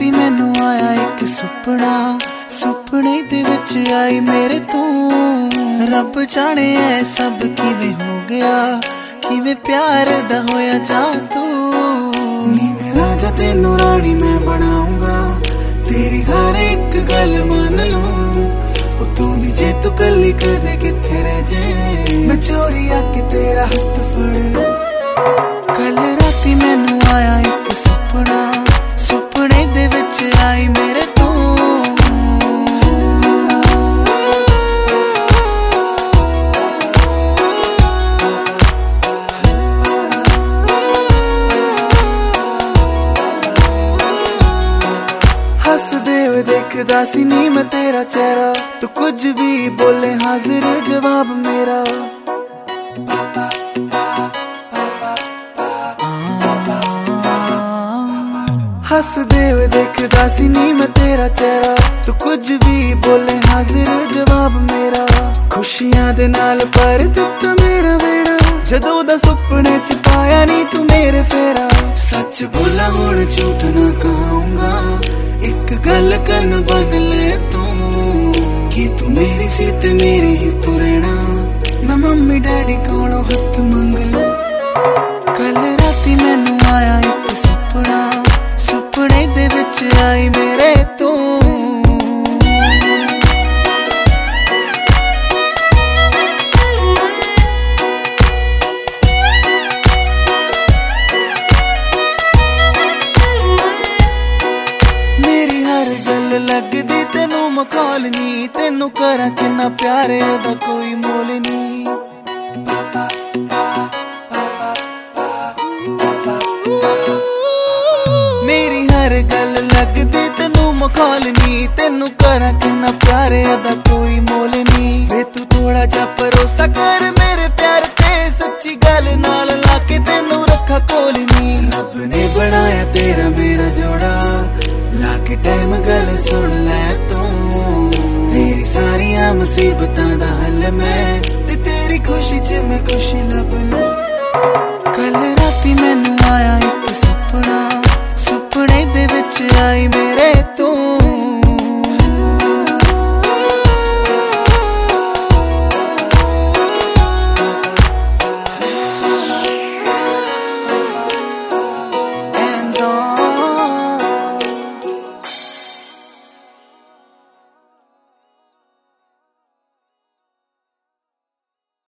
राती मैनू आया एक सुपना, सुपने दे विच आई मेरे तू। रब जाने ऐ सब किवें हो गया, किवें प्यार दा होया जा तू। नी मैं राजा तेनू रानी मैं बनाऊंगा, तेरी हर एक गल मान लूं। तू भी जे तू कली कदे किथे रह जाए, मैं चोरी आके तेरा हाथ फड़ लूं। कल राती मैनू आया एक सुपना, सुपने दे विच आई मेरे तू। हसदे हुए देखदा सी नी मैं तेरा चेहरा, तू कुछ भी बोले हाजिर जवाब मेरा। हसदे हुए देखदा सी नी मैं तेरा चेहरा, तू कुछ भी बोले हाजिर जवाब मेरा। खुशियां दे नाल पर दिता मेरा वेड़ा, जदों दा सुपने च पाया नी तू मेरे फेरा। सच बोला हुण झूठ ना कहूंगा, एक गल कन बन ले तू, कि तू मेरी सी ते मेरी ही तू रहना। मैं मम्मी डैडी कोलों हथ मंग लूं। कल राती मैनू आया एक सुपना, सुपने दे विच आई मेरे तू। मेरी हर गल लगदी तेनू मखौल नी, तेनू करा किन्ना प्यारे दा कोई मोल नी। मेरी हर गल लगदी तेनू मखौल नी, तेनू करा किन्ना प्यारे दा कोई मोल नी। वे तू थोड़ा जा भरोसा कर मेरे प्यार ते, सच्ची गल नाल लाके तेनू रखा कोल नी। रब ने बनाया तेरा मेरा जोड़ा, लाके टाइम गल सुन ले तू। तेरी सारियां मुसीबतां दा हल मैं, ते तेरी खुशी च मैं खुशी लब लूं। कल राती मैनू आया एक सुपना, सुपने दे विच आई मेरे तू। Hands on